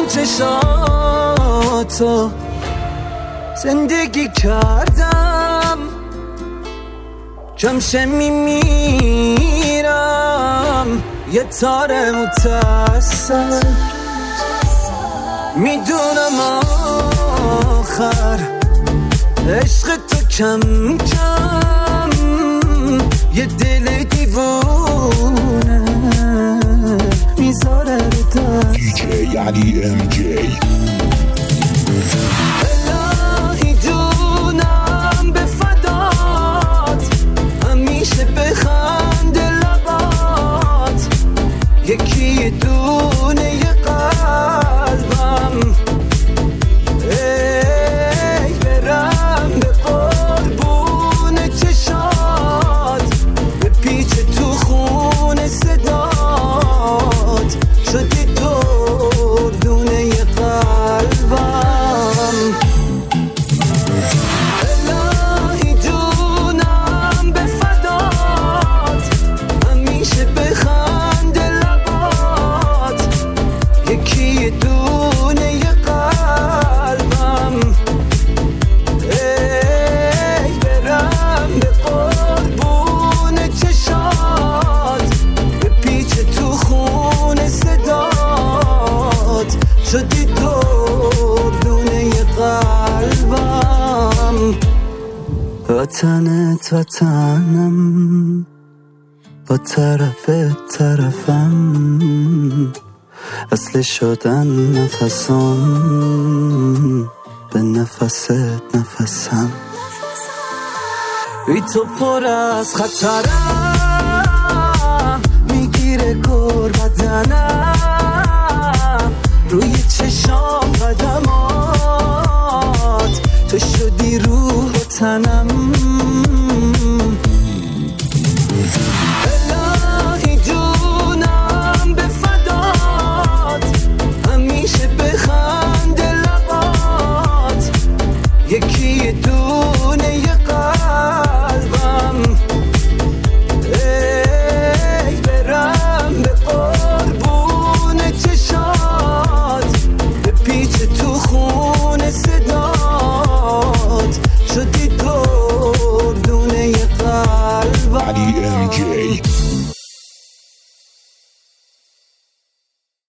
این چشاتو زندگی کردم، جمشه میمیرم یه تار متصل. میدونم آخر عشق تو کم کم یه دل دیوونه میذاره رو دست. دیجی علی ام جی. الهی جونم به فدات، همیشه بخند لبات، یکی دونه یه قلبم. ای برم به قربون چشات، به پیچ تو خون صدات، شدی دردونه یه قلبم. الهی جونم به فدات، همیشه بخند لبات، یکی دونه یه قلبم. ای برم به قربون چشات، به پیچ تو خون صدات، شدی دردونه یه قلبم. وطنت وطنم، با طرفم، اصل شدن نفسم، به نفست نفسم. بی تو پر از خطرم، میگیره کور بدنم، روی چشام قدمات، تو شدی روح و تنم.